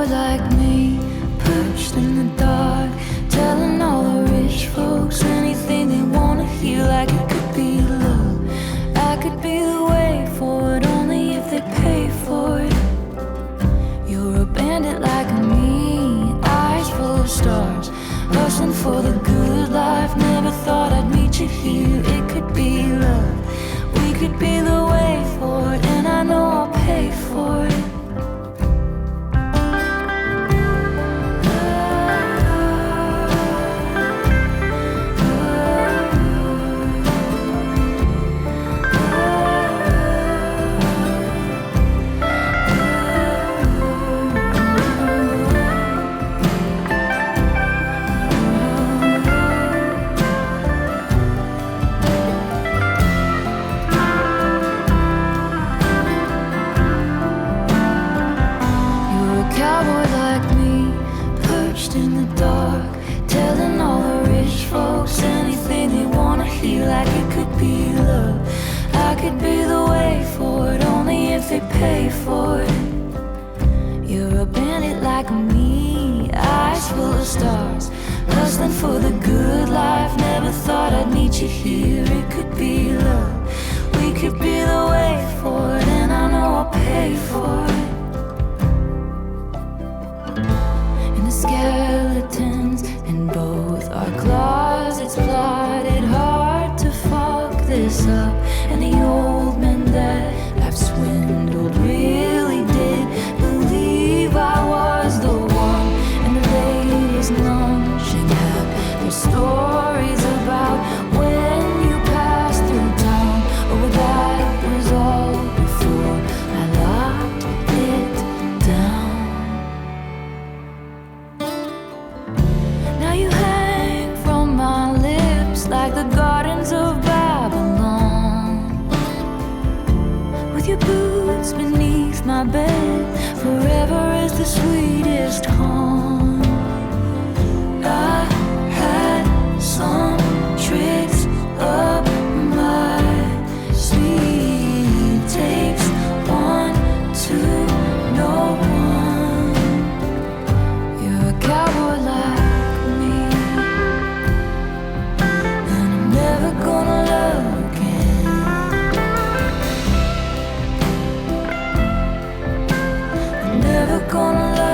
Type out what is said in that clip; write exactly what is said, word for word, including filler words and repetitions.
cowboy like me, perched in the dark, telling all the rich folks anything they wanna hear, like it could be love. I could be the way forward, only if they pay for it. You're a bandit like me, eyes full of stars, hustling for the good life. Never thought I'd meet you here. It could be love. We could be the way forward, and I know I'll pay for it. Cowboy like me, perched in the dark, telling all the rich folks anything they wanna hear, like it could be love. I could be the way forward, only if they pay for it. You're a bandit like me, eyes full of stars, hustling for the good life. Never thought I'd meet you here. It could be love. We could be the way forward, and I know I'll pay for it. Skeletons in both our closets, plotted hard to fuck this up. And the old men that I've swindled really did believe I was the one. And the ladies lunching have their stories about when you passed through town. Oh, that was all before I locked it down. Now you hang from my lips like the gardens of Babylon, with your boots beneath my bed. Forever is the sweetest calm. I had some tricks up my sleeve. Takes one to know one. You're a cowboy like gonna love again. I'm never gonna love